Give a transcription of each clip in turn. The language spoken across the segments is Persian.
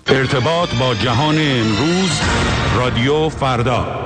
ارتباط با جهان امروز، رادیو فردا.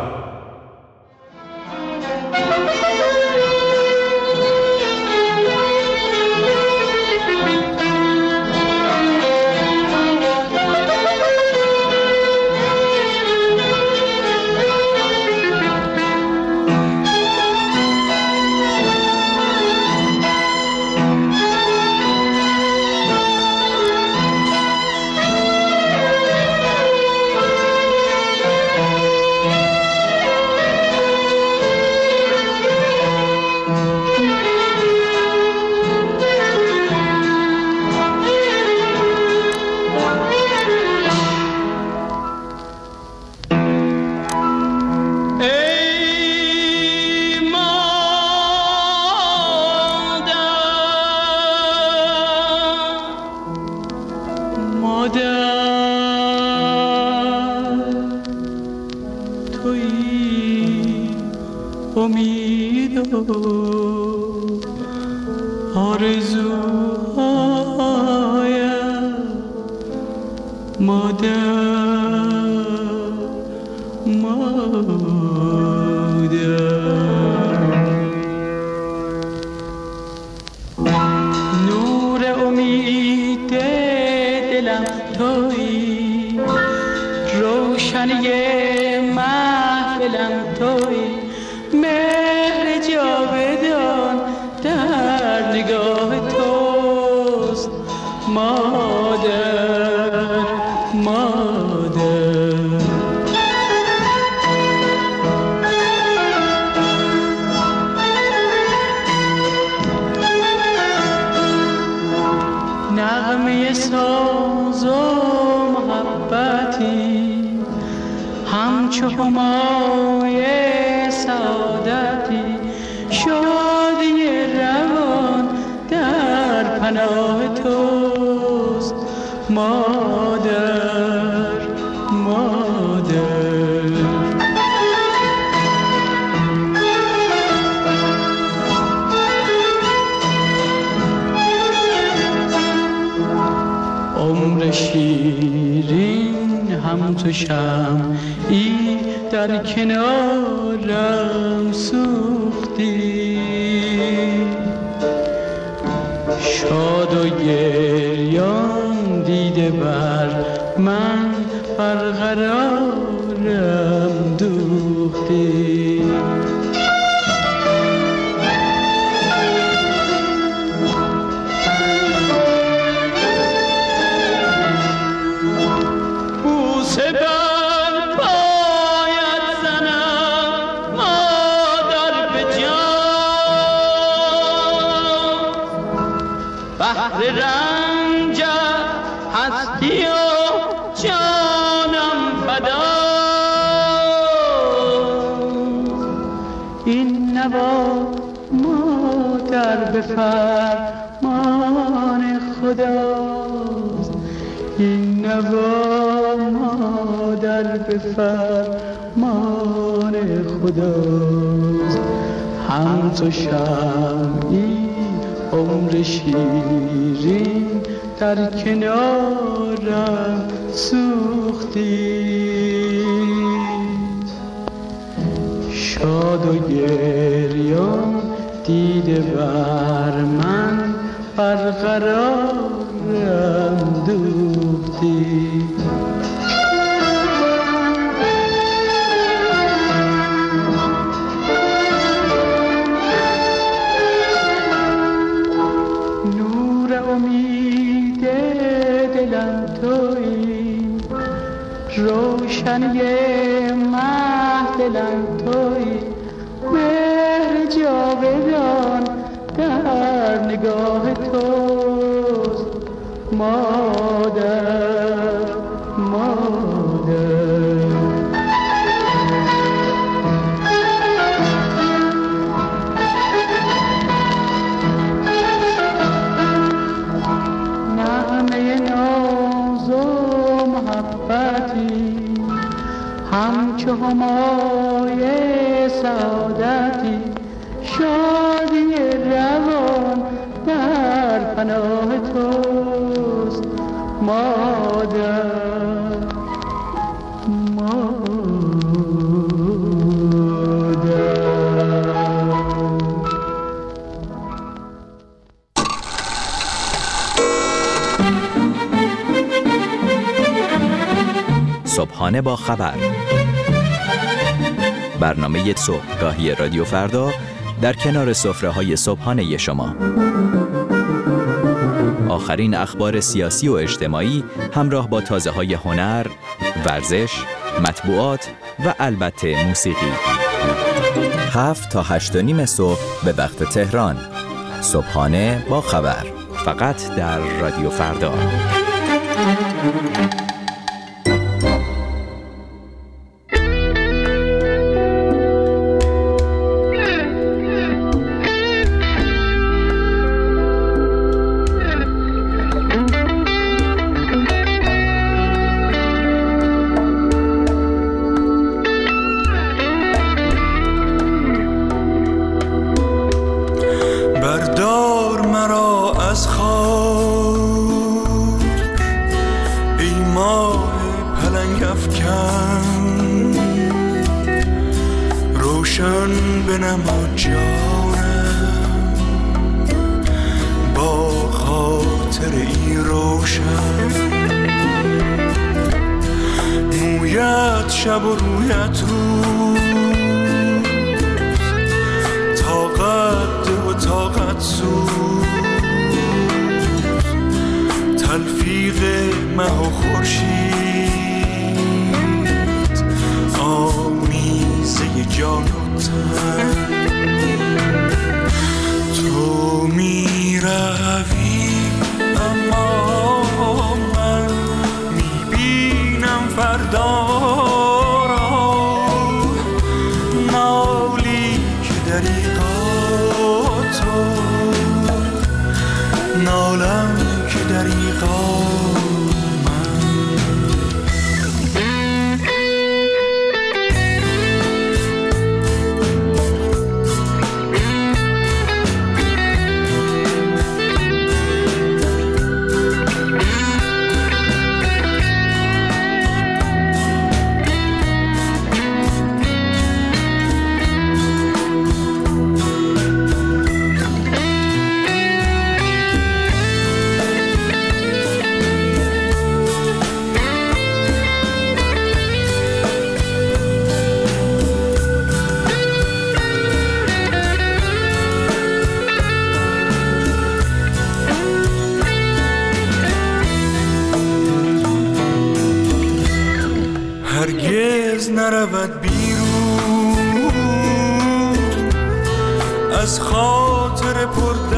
شمعی در کنارم سوختی، شاد و گریان دیده بر من برقرارم دوختی. به فرمان خداست، این نوا مادر به فرمان خداست. همچو شمعی عمر شیرین در کنارم سوختی، شاد و گریان دیده بر من برقرارم دوختی. نور امید دلم تویی، روشنی محفلم تویی، مهر جاودان در نگاه توست مادر، مادر. نغمه ناز و محبتی همچو همای سعادتی، شادی روان در پناه توست مادر. صبحانه با خبر، برنامه صبحگاهی رادیو فردا در کنار سفره‌های صبحانه شما. آخرین اخبار سیاسی و اجتماعی همراه با تازه‌های هنر، ورزش، مطبوعات و البته موسیقی. 7 تا 8:30 صبح به وقت تهران. صبحانه با خبر، فقط در رادیو فردا. شب و رویت روز، طاقت ده و طاقت سوز، تلفیق مه و خورشید، آمیزه جان و تن. تو می روی اما من می بینم فردا هرگز نرود بیرون از خاطر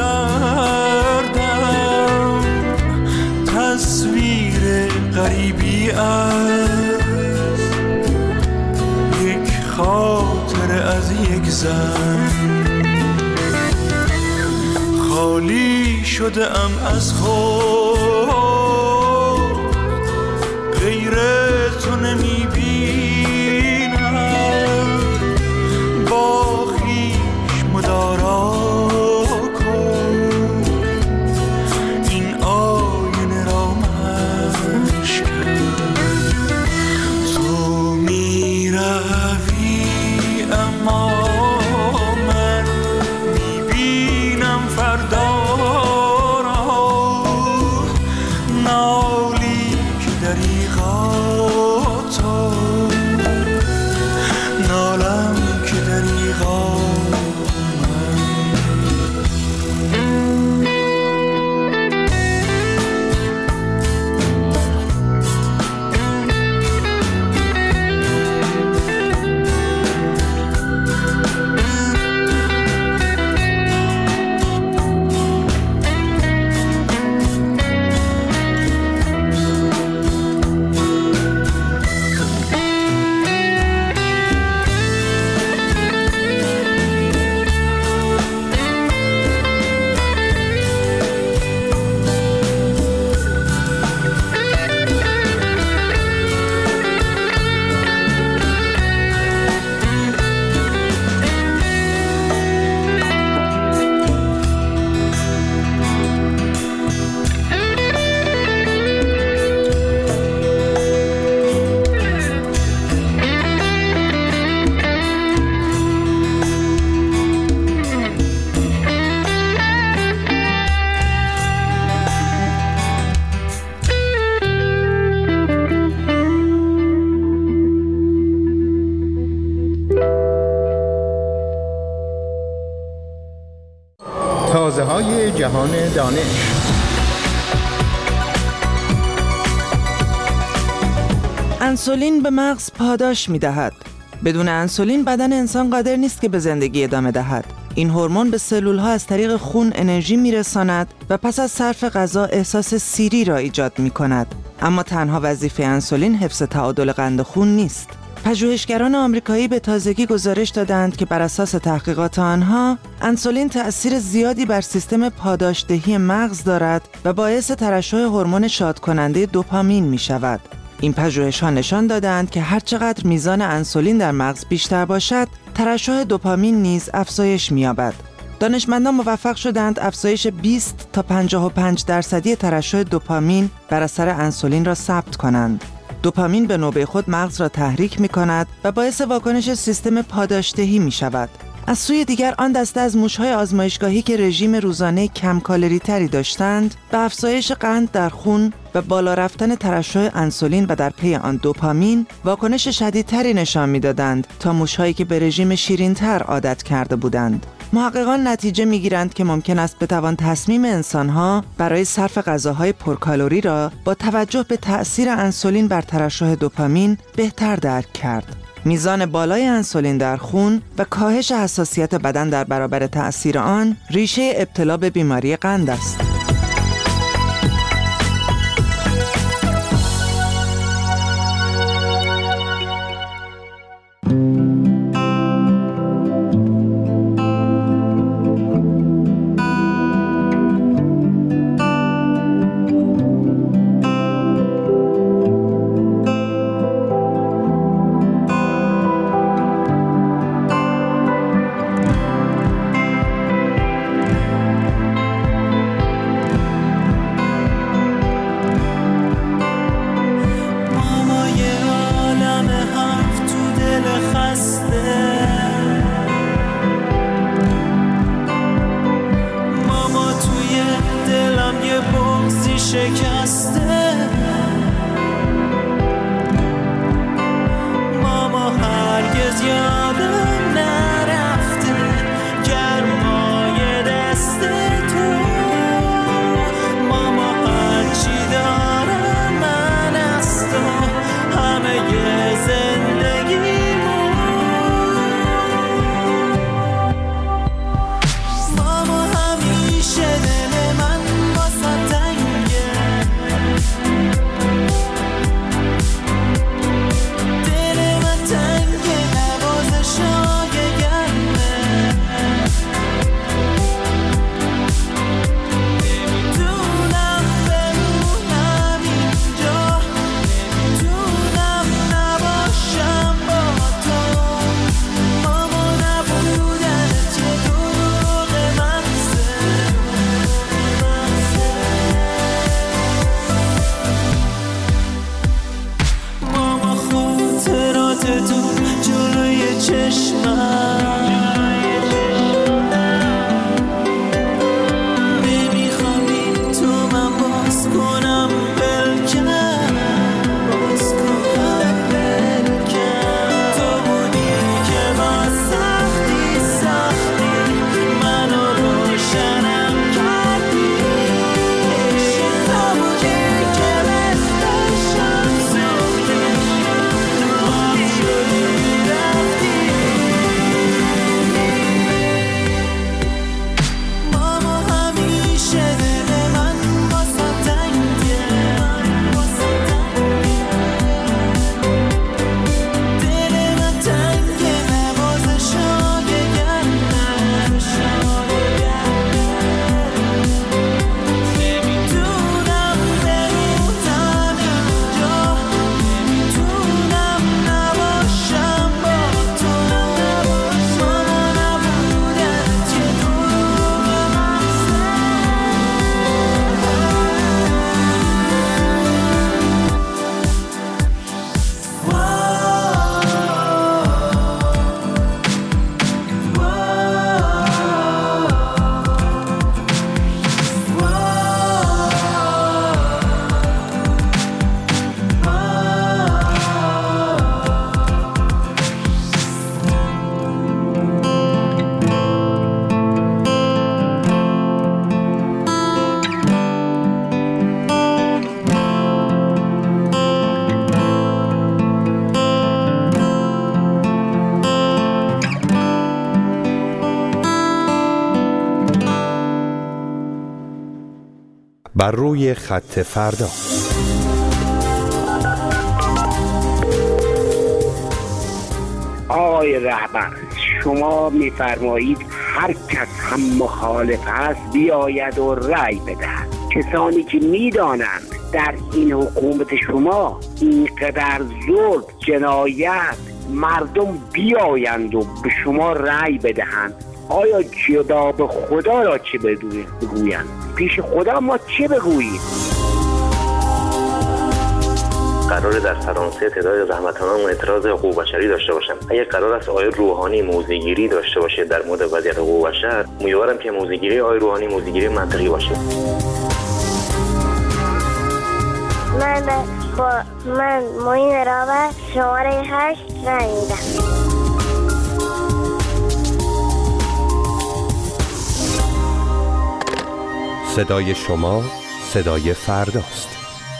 پردردم، تصویر غریبی است یک خاطر از یک زن. خالی شده ام از خود، غیر تو نمی بینم، با خویش مدارا کن این آینه را مشکن. تو می روی اما من می بینم فردا را، نالی که دریغا جهان دانش. انسولین به مغز پاداش می‌دهد. بدون انسولین بدن انسان قادر نیست که به زندگی ادامه دهد. این هورمون به سلول‌ها از طریق خون انرژی می‌رساند و پس از صرف غذا احساس سیری را ایجاد می‌کند. اما تنها وظیفه انسولین حفظ تعادل قند خون نیست. پژوهشگران آمریکایی به تازگی گزارش دادند که بر اساس تحقیقات آنها انسولین تأثیر زیادی بر سیستم پاداشدهی مغز دارد و باعث ترشح هورمون شادکننده دوپامین می‌شود. این پژوهش‌ها نشان دادند که هر چقدر میزان انسولین در مغز بیشتر باشد، ترشح دوپامین نیز افزایش می‌یابد. دانشمندان موفق شدند افزایش 20 تا 55% ترشح دوپامین بر اثر انسولین را ثبت کنند. دوپامین به نوبه خود مغز را تحریک می‌کند و باعث واکنش سیستم پاداشدهی می‌شود. از سوی دیگر آن دسته از موش‌های آزمایشگاهی که رژیم روزانه کم کالری تری داشتند، به افزایش قند در خون و بالا رفتن ترشح انسولین و در پی آن دوپامین واکنش شدیدتری نشان می‌دادند تا موش‌هایی که به رژیم شیرین‌تر عادت کرده بودند. محققان نتیجه می‌گیرند که ممکن است بتوان تصمیم انسان‌ها برای صرف غذاهای پرکالری را با توجه به تأثیر انسولین بر ترشح دوپامین بهتر درک کرد. میزان بالای انسولین در خون و کاهش حساسیت بدن در برابر تأثیر آن ریشه ابتلا به بیماری قند است. بر روی خط فردا. آقای رهبر، شما میفرمایید هر کس هم مخالف هست بیاید و رأی بدهد. کسانی که میدانند در این حکومت شما اینقدر ظلم، جنایت، مردم بیایند و به شما رأی بدهند، آیا جناب خدا را چه بگویند؟ پیش خدا ما چه بگوییم؟ قرار در فرانسه تعداد زحمت‌کنان اعتراض حقوق بشری داشته باشند. اگر قرار است آقای روحانی موضع‌گیری داشته باشه در مورد وضعیت حقوق بشر، امیدوارم که موضع‌گیری آقای روحانی موضع‌گیری منطقی باشه. من معین رابط شماره 8 رای میدم. صدای شما صدای فرداست.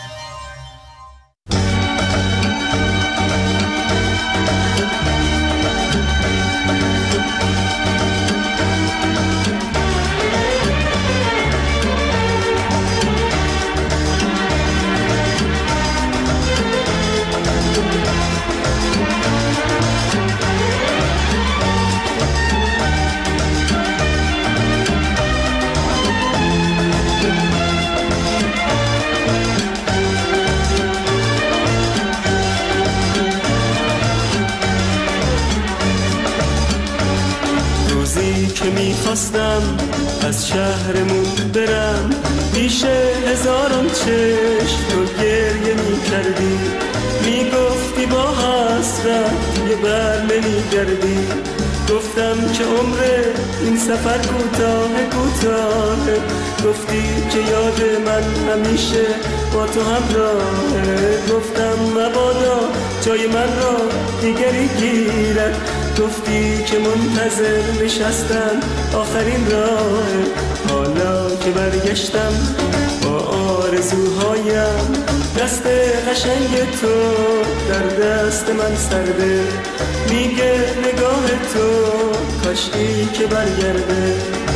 که میخواستم از شهرمون برم، پیش هزاران چشم تو گریه میکردی، میگفتی با حسرت یه بر نمیگردی. گفتم که عمر این سفر کوتاه، گفتی که یاد من همیشه با تو همراهه. گفتم مبادا جای من را دیگری گیرد، گفتی که منتظر نشستم آخرین راه. حالا که برگشتم با آرزوهایم، دست قشنگ تو در دست من سرده، میگه نگاه تو کاشکی که برگرده.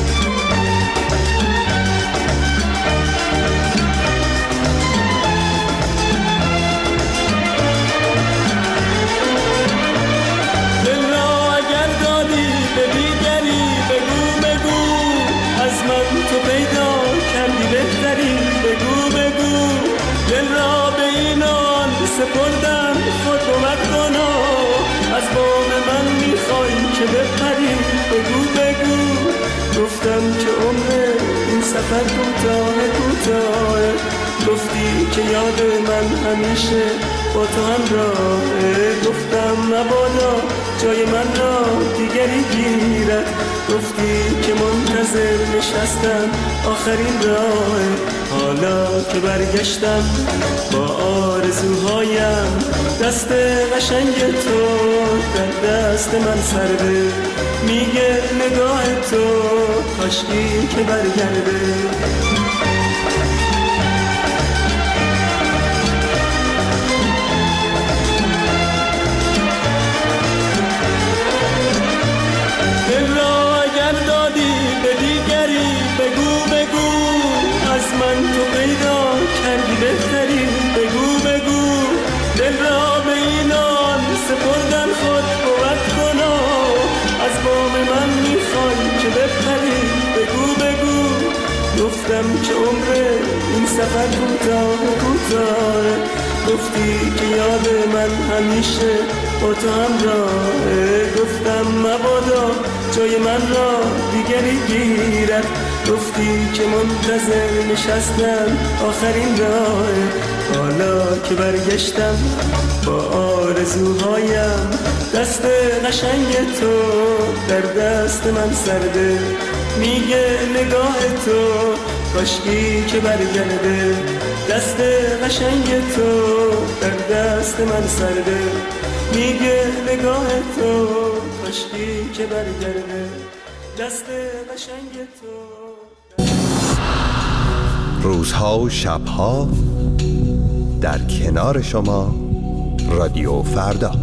تو پیدا کردی بهتری، بگو دل را به اینان سپردم، خود کمک کنا، از بام من میخوای که بپری، بگو گفتم که عمر این سفر کوتاه، گفتی که یاد من همیشه با تو همراهه. گفتم مبادا جای من را دیگری گیرد، گفتی که منتظر نشستم آخرین راه. حالا که برگشتم با آرزوهایم، دست قشنگ تو در دست من سرده، میگه نگاه تو کاشکی که برگرده. من تو پیدا کردی بهتری، بگو دل را به اینان سپردن، خود کمک کنا، از بام من میخوای که بپری، بگو گفتم که عمر این سفر کوتاه، گفتی که یاد من همیشه با تو همراهه. گفتم مبادا جای من را دیگری گیرد، گفتی که منتظر نشستم آخرین راه. حالا که برگشتم با آرزوهایم، دست قشنگ تو در دست من سرده، میگه نگاه تو کاشکی که برگرده. دست قشنگ تو در دست من سرده، میگه نگاه تو کاشکی که برگرده. دست قشنگ تو. روزها و شبها در کنار شما رادیو فردا.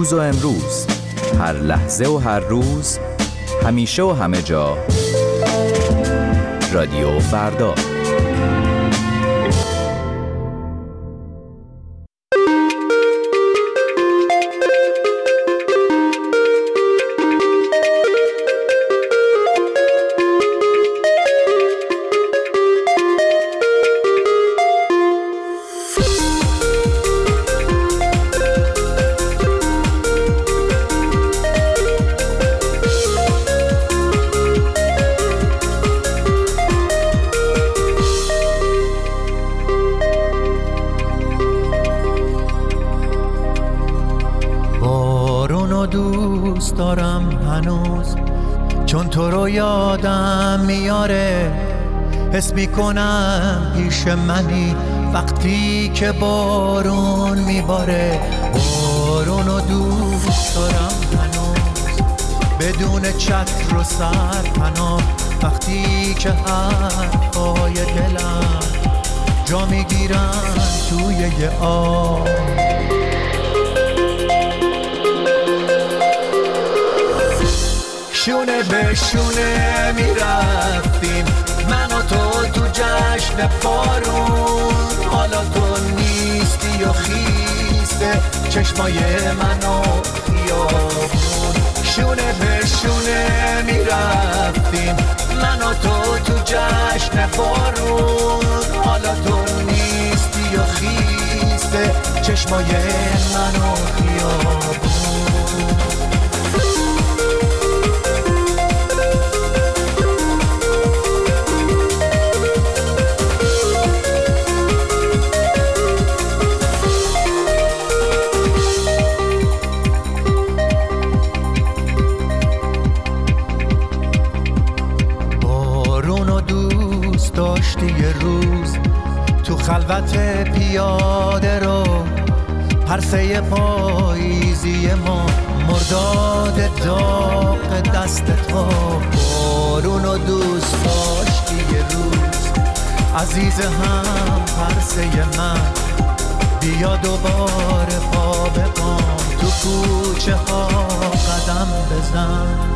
دیروز و امروز، هر لحظه و هر روز، همیشه و همه جا. رادیو فردا. دوست دارم هنوز، چون تو رو یادم میاره. حس میکنم پیش منی وقتی که بارون میباره. بارونو دوست دارم هنوز، بدون چتر و سرپناه، وقتی که حرفای دلم جا میگیرن توی یه آب. شونه به شونه میرفتیم من و تو جشن بارون. حالا تو نیستی و خیسته چشمای من و خیابون. شونه به شونه میرفتیم من و تو جشن بارون. حالا تو نیستی و خیسته چشمای من و خیابون. داشتی یه روز تو خلوت پیاده رو، پرسه پاییزی ما، مرداد داغ دست تو. بارونو دوست داشتی یه روز عزیز هم پرسه من، بیا دوباره پا به پام تو کوچه ها قدم بزن.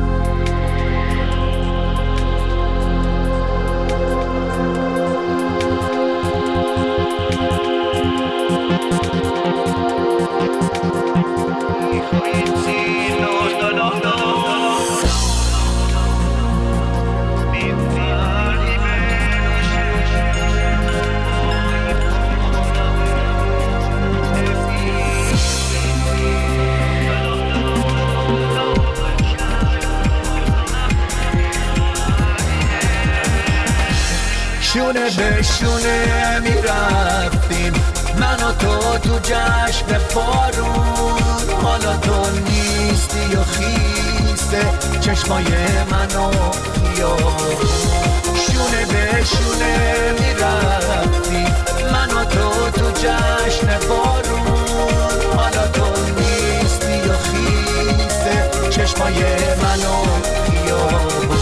شونه به شونه میرفتیم من و تو جشن بارون. حالا تو نیستی و خیسته چشمای من و خیابون. شونه به شونه میرفتیم من و تو جشن بارون. حالا تو نیستی و خیسته چشمای من و خیابون.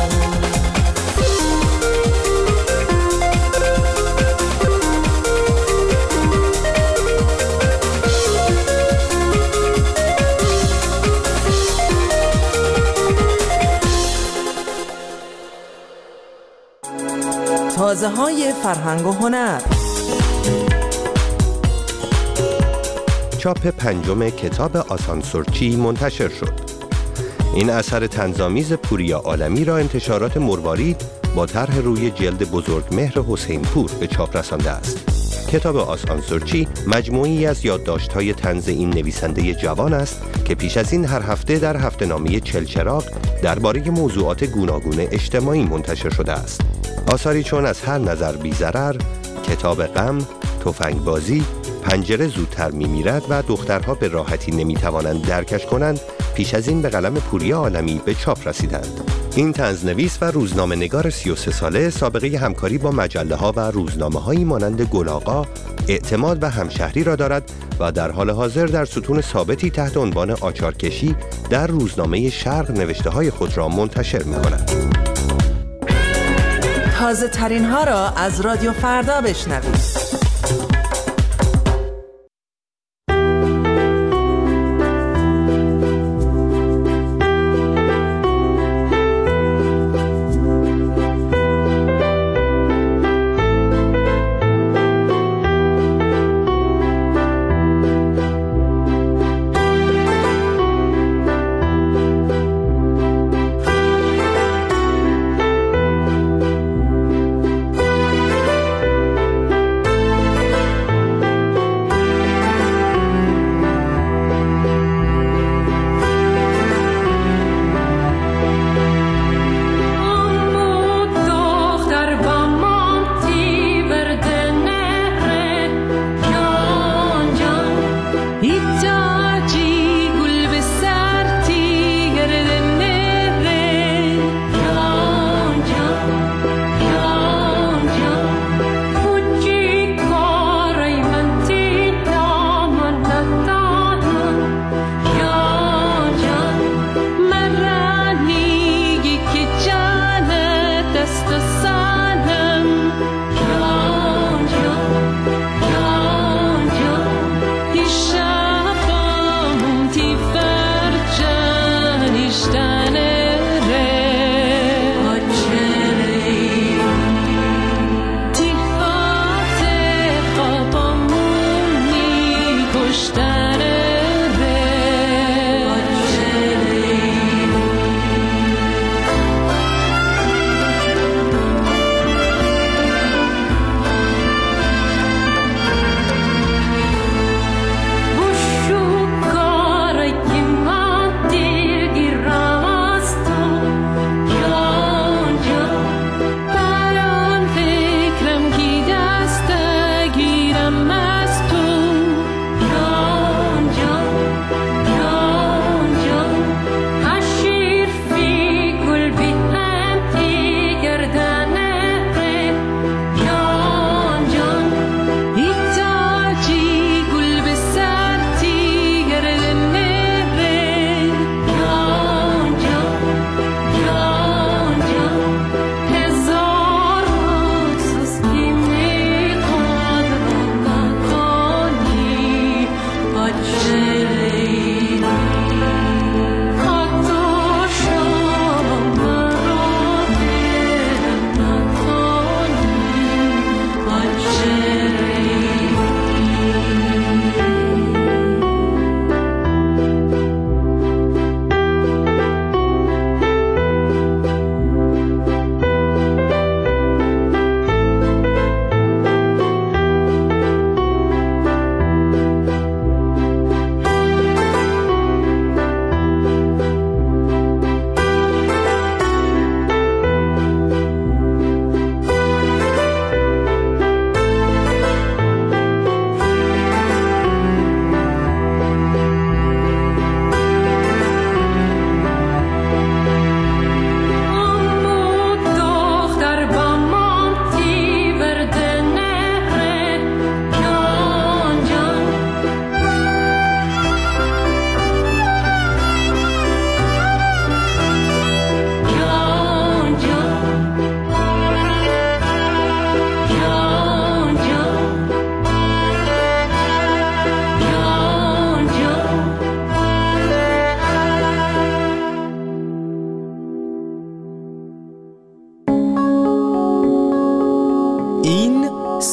تازه های فرهنگ و هنر. چاپ 5 کتاب آسانسورچی منتشر شد. این اثر طنزآمیز پوریا عالمی را انتشارات مروارید با طرح روی جلد بزرگمهر حسین پور به چاپ رسانده است. کتاب آسانسورچی مجموعی از یادداشت‌های طنز این نویسنده جوان است که پیش از این هر هفته در هفته‌نامه چلچراغ درباره موضوعات گوناگون اجتماعی منتشر شده است. آثاری چون از هر نظر بی‌ضرر، کتاب غم، تفنگبازی، پنجره زودتر می‌میرد و دخترها به راحتی نمی‌توانند درکش کنند پیش از این به قلم پوریا عالمی به چاپ رسیدند. این طنزنویس و روزنامه‌نگار 33 ساله سابقه همکاری با مجله‌ها و روزنامه‌هایی مانند گل‌آقا، اعتماد و همشهری را دارد و در حال حاضر در ستون ثابتی تحت عنوان آچارکشی در روزنامه شرق نوشته‌های خود را منتشر می‌کند. تازه ترین ها را از رادیو فردا بشنوید.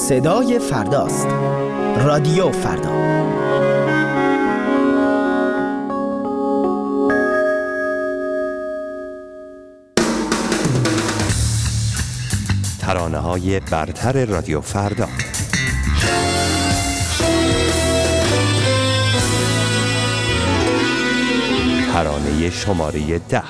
صدای فرداست. رادیو فردا. ترانه‌های برتر رادیو فردا. ترانه شماره 10.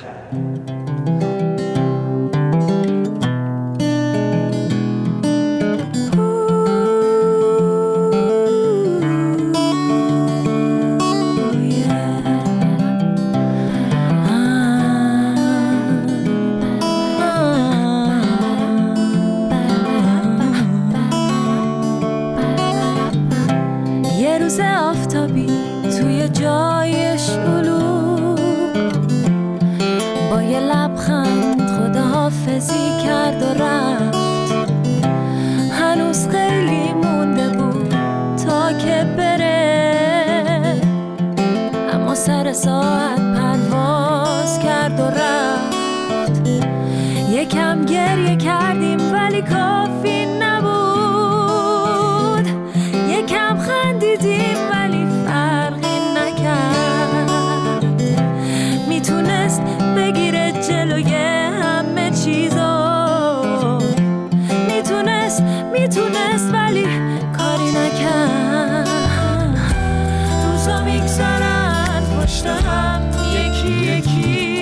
ساعت پرواز کرد و رفت. یکم گریه کردیم ولی کافی نبود. یکم خندیدیم ولی فرقی نکرد. میتونست بگیره جلوی همه چیزو. میتونست ولی کاری نکرد. روزا میگذرن پشت هم یکی یکی.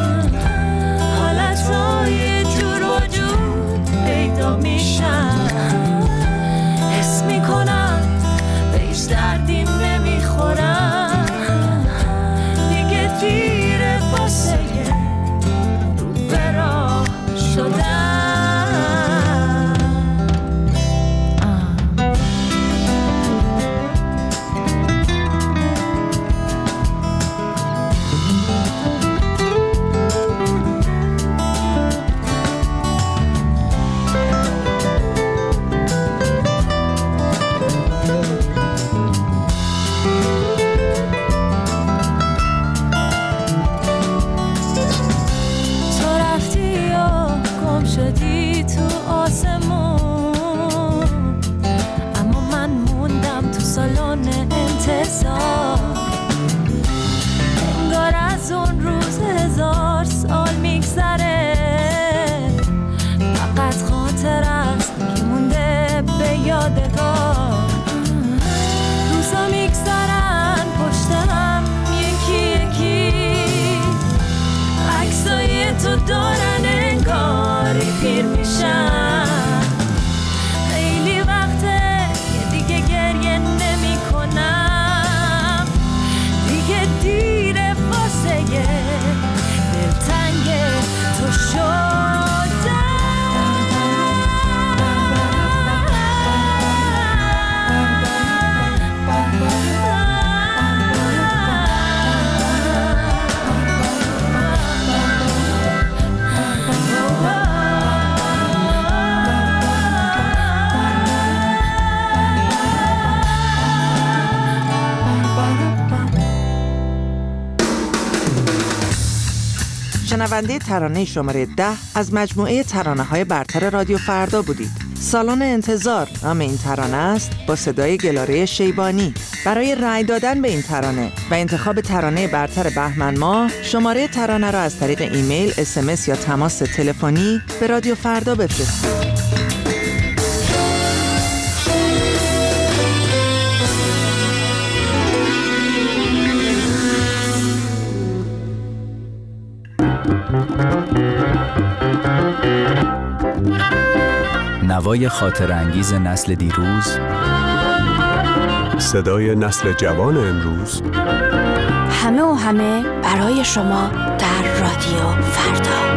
حالتهای جور وجود پیدا میشن. حس میکنم به هیچ دردیم نمیخورم. دیگه دیره واسه رو به راه شدن. انگار از اون روز 1000 سال میگذره. فقط خاطر است که مونده به یادگار. روزا میگذرن پشت هم یکی یکی. عکسای تو دارن انگاری پیر میشن. خیلی وقته که دیگه گریه نمی کنم. دیگه دیره واسه دلتنگ تو شدم. شنونده ترانه شماره 10 از مجموعه ترانه‌های برتر رادیو فردا بودید. سالن انتظار نام این ترانه است، با صدای گلاره شیبانی. برای رأی دادن به این ترانه و انتخاب ترانه برتر بهمن ماه، شماره ترانه را از طریق ایمیل، SMS یا تماس تلفنی به رادیو فردا بفرستید. نوای خاطر انگیز نسل دیروز، صدای نسل جوان امروز، همه برای شما در رادیو فردا.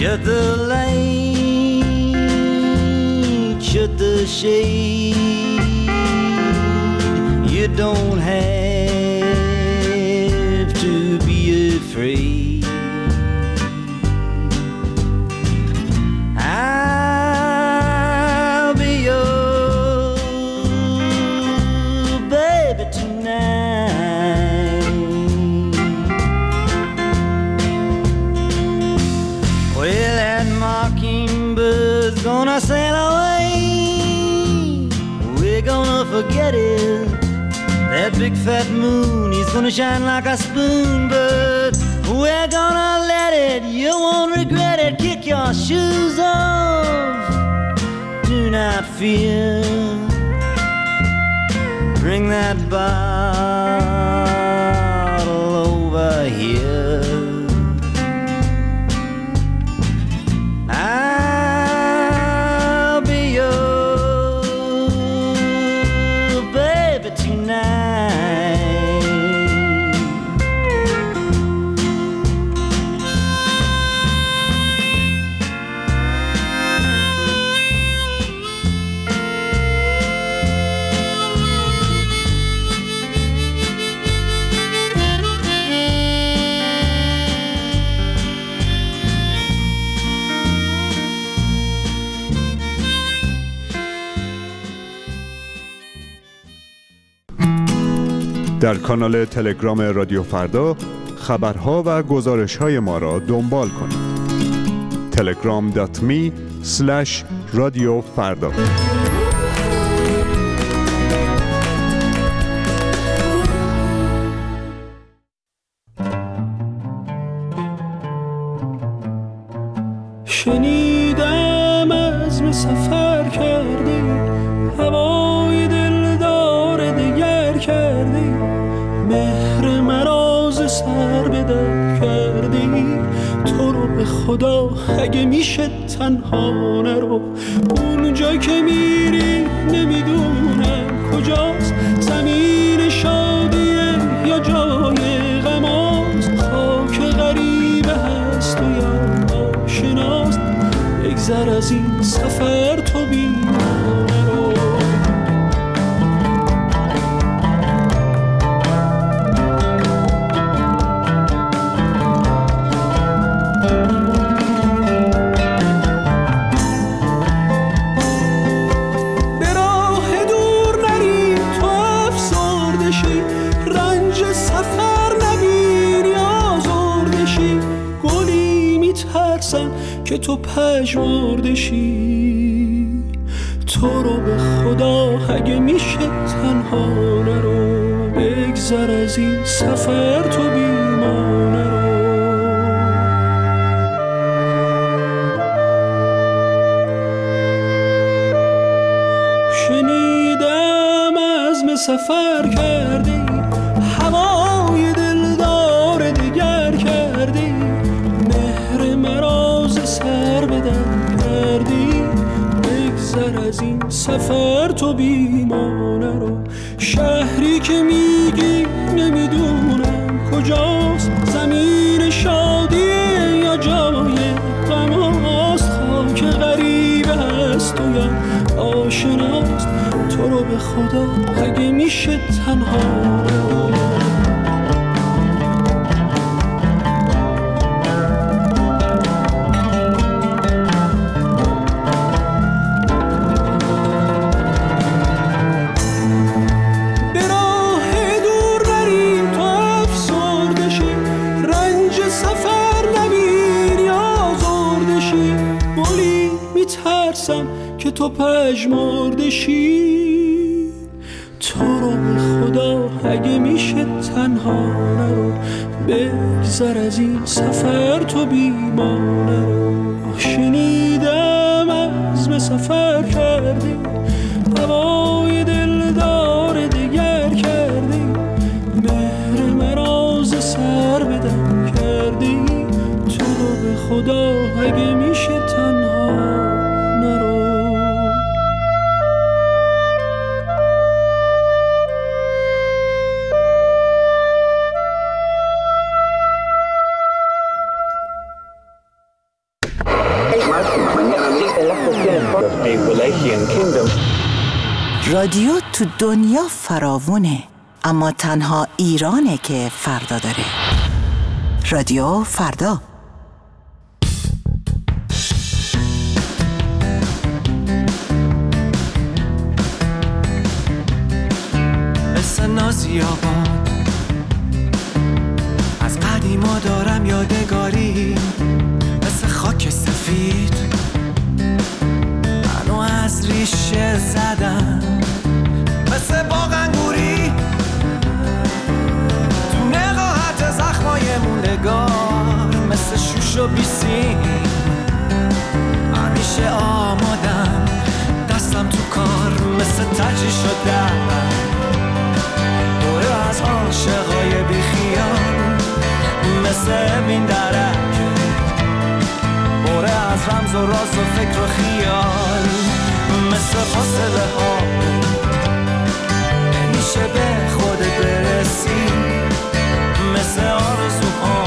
Shut the light, shut the shade. You don't have to be afraid. I'll be your baby tonight. Well, that mockingbird's gonna sail away. We're gonna forget it. That big fat moon is gonna shine like a spoon, but we're gonna let it. You won't regret it. Kick your shoes off. Do not fear. Bring that bottle over here. I'll be your baby tonight. در کانال تلگرام رادیو فردا خبرها و گزارش‌های ما را دنبال کنید. telegram.me/رادیوفردا. شنیدم عزم سفر کردی، هوای دلدار دگر کردی، مهر مراز سر به در کردی. تو رو به خدا اگه میشه تنها نرو، اونجا که میری نمیدونم کجاست، زمین شادیه یا جای غماست، خاک غریبه هست و یا آشناست. بگذر از این سفر تو بی‌معنی رو. به راه دور نری تو افسرده شی، رنج سفر نبینی آزرده شی. گلی میترسم که تو پژمرده شی، تو رو به خدا اگه میشه تنها نرو. بگذر از این سفر تو بی‌معنی رو. شنیدم عزم سفر کردی، هوای دلدار دگر کردی، مهر مراز سر به در کردی. بگذر از این سفر تو بی‌معنی رو. شهری که میگی نمیدونم کجاست، زمین شادیه یا جای غماست، خاک غریبه هست و یا آشناست. تو رو به خدا اگه میشه تنها نرو. که تو پژمرده شی، تو رو به خدا اگه میشه تنها نرو. بگذر از این سفر تو بی‌معنی رو. شنیدم عزم سفر کردی، هوای دلدار دگر کردی، مهر مراز سر به در کردی. تو رو به خدا اگه میشه تنها نرو. رادیو تو دنیا فراوونه، اما تنها ایرانه که فردا داره. رادیو فردا. مثل نازی آباد از قدیما دارم یادگاری، مثل خاک سفید منو از ریشه زدم، مثل باغ انگوری تو نقاهت زخمای موندگار، مثل شوش و بیسیم همیشه آمادم، دستم تو کار مثل تجی شدم، از عاشقای بیخیال مثل امین درک، بره از رمز و راز و فکر و خیال، مثل فاصله ها نمیشه به خودت برسی، مثل آرزوها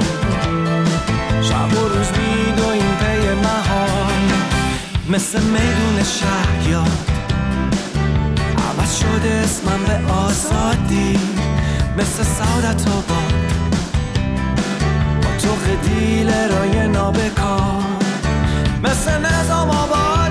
شب و روز میدویم پی محال، مثل میدون شهیاد عوض شده اسمم به آزادی، مثل سعادت آباد با تو دیل رای نابکار، مثل نظام آباد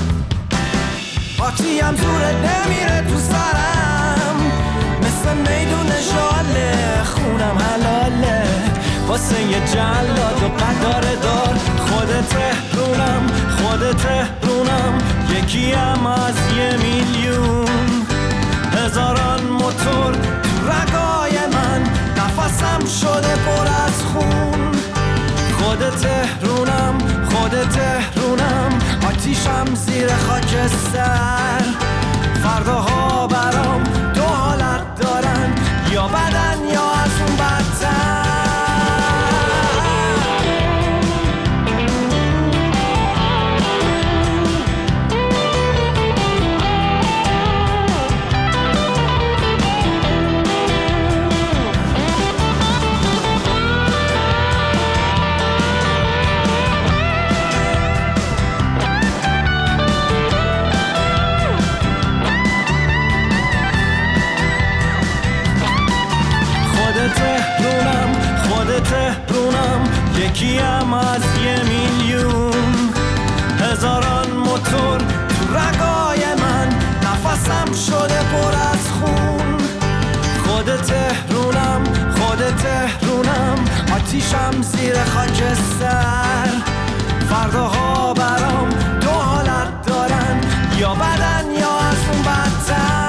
پاکیم زورت نمیره تو سرم، مثل میدون ژاله خونم حلاله واسه یه جلاد و قداره دار، خود تهرونم خود تهرونم یکیم از 1,000,000، هزاران موتور تو رگای من نفسم شده پر از خون، خود تهرونم خود تهرونم آتیشم زیر خاکستر، فرداها برام دو حالت دارن، یا بدن یا از اون بدتر. تهرونم یکیم از 1,000,000، هزاران موتور تو رگای من نفسم شده پر از خون، خود تهرونم خود تهرونم آتیشم زیر خاکستر، فرداها برام دو حالت دارن، یا بدن یا از اون بدتر.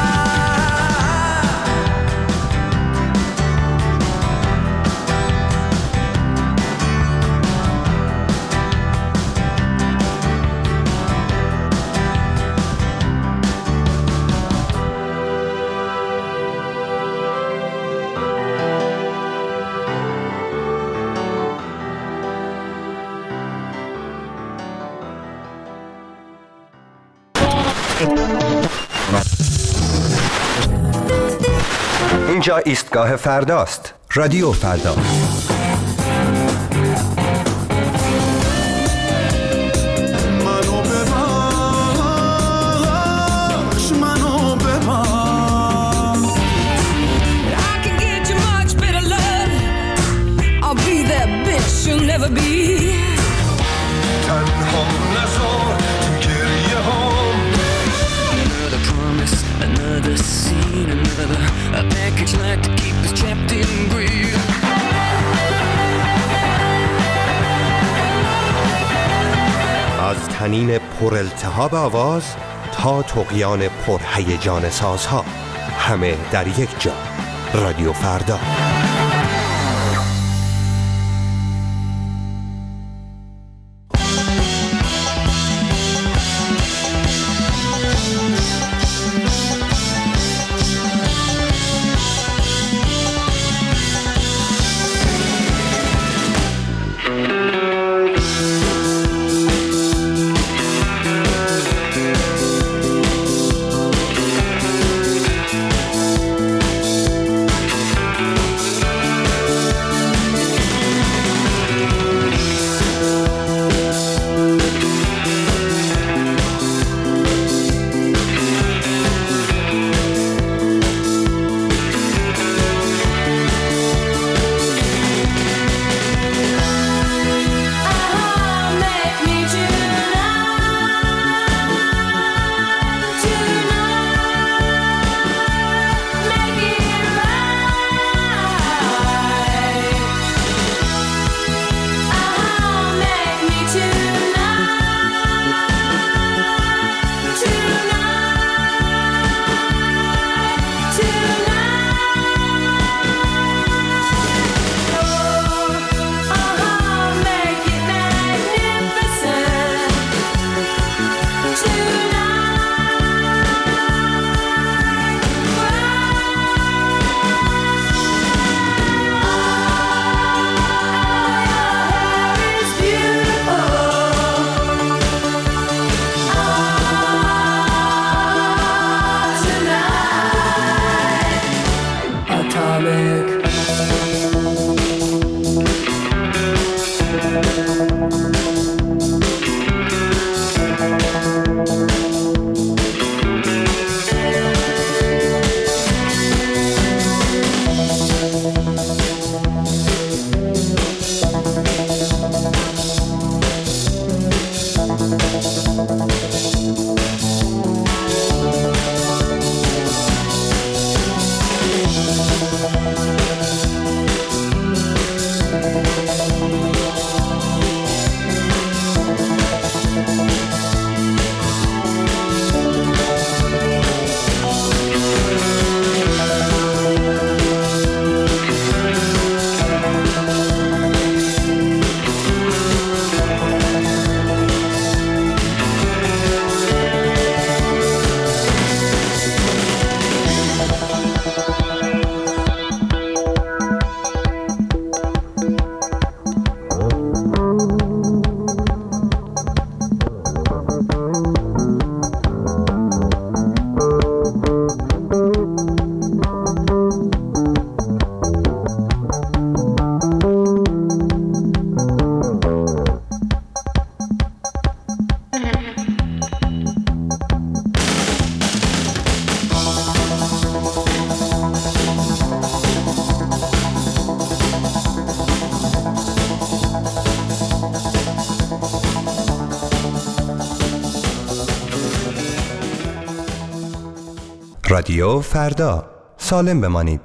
اینجا ایستگاه فرداست. رادیو فردا. از تنین پرالتهاب آواز تا طغیان پرهیجان سازها، همه در یک جا. رادیو فردا. رادیو فردا، سالم بمانید.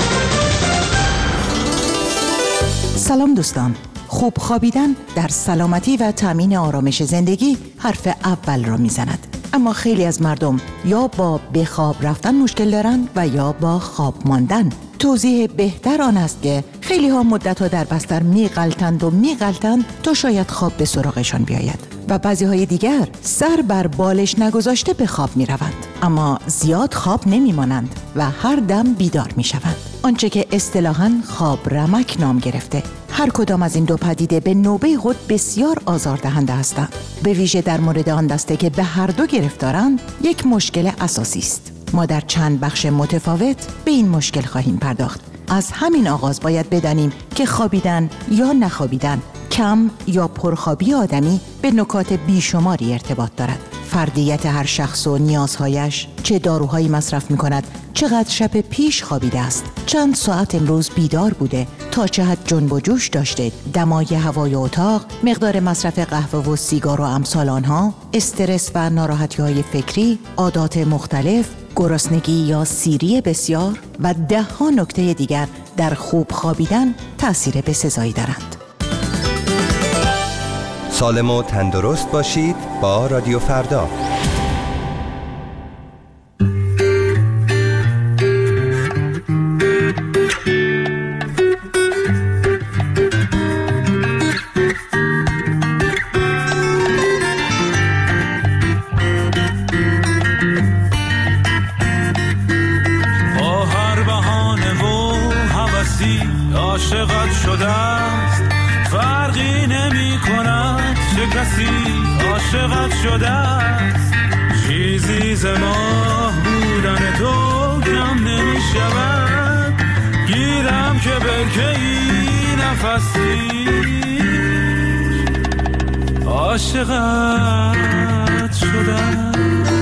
سلام دوستان. خوب خوابیدن در سلامتی و تامین آرامش زندگی حرف اول را میزند. اما خیلی از مردم یا با به خواب رفتن مشکل دارند و یا با خواب ماندن. توضیح بهتر آن است که خیلی ها مدت ها در بستر میغلطند تا شاید خواب به سراغشان بیاید و بعضی های دیگر سر بر بالش نگذاشته به خواب می روند، اما زیاد خواب نمی مانند و هر دم بیدار می شوند، آنچه که اصطلاحاً خواب رمک نام گرفته. هر کدام از این دو پدیده به نوبه خود بسیار آزاردهنده هستند، به ویژه در مورد آن دسته که به هر دو گرفتارند یک مشکل اساسی است. ما در چند بخش متفاوت به این مشکل خواهیم پرداخت. از همین آغاز باید بدانیم که خوابیدن یا نخوابیدن، کم یا پرخوابی آدمی به نکات بیشماری ارتباط دارد. فردیت هر شخص و نیازهایش، چه داروهایی مصرف می‌کند، چقدر شب پیش خوابیده است، چند ساعت امروز بیدار بوده، تا چه حد جنب و جوش داشته، دمای هوای اتاق، مقدار مصرف قهوه و سیگار و امثال آنها، استرس و ناراحتی‌های فکری، عادات مختلف، گرسنگی یا سیری بسیار و ده‌ها نکته دیگر در خوب خوابیدن تأثیر بسزایی دارند. سالم و تندرست باشید با رادیو فردا. با هر بهانه و هوسی عاشقت شده است، فرقی نمی کند چه کسی عاشقت شده است. چیزی ز ماه بودن تو کم نمی شود، گیرم که برکه‌ای نفسی عاشقت شده است.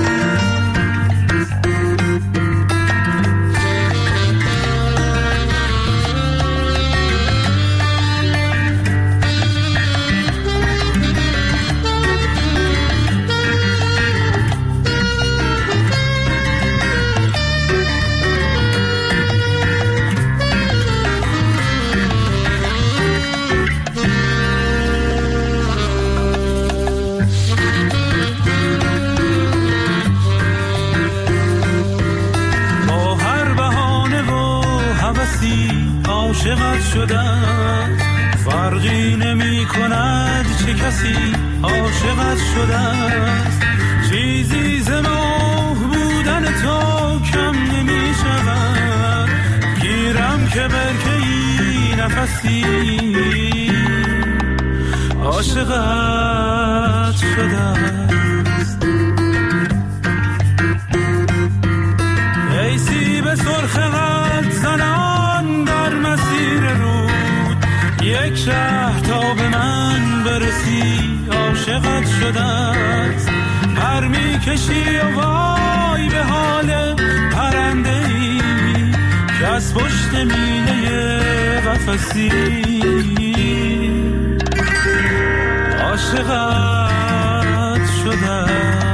عاشقت شده فرقی نمی کند چه کسی عاشقت شده است. چیزی ز ماه بودن تو کم نمی شود، گیرم که برکه‌ای نفسی عاشقت شده است. ای سیب سرخ قلب زنان در مسیر رود، یک شهر تا به من برسی عاشقت شده است. پر می کشی و وای به حال پرنده ای که از پشت میله قفسی عاشقت شده است.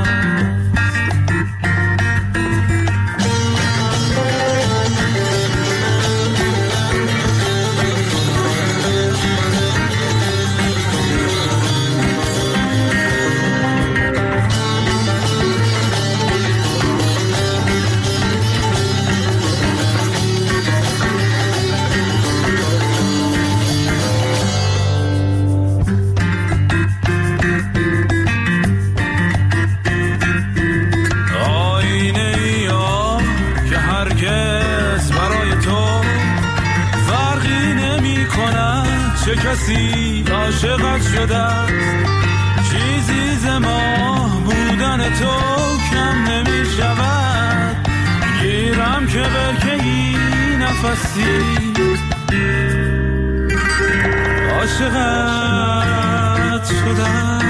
چه کسی عاشقت شده است. چیزی ز ماه بودن تو کم نمی شود، گیرم که برکه‌ای نفسی عاشقت شده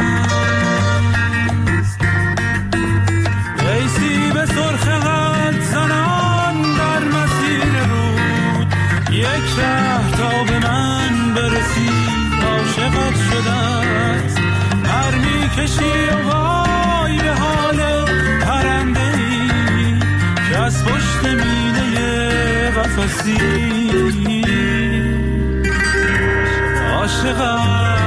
است. ای سیب سرخ قلب زنان در مسیر رود، یک شهر تا به من برسی عاشقت شده است. هر می کشی و وای به حال پرنده ای که از برسی عاشقم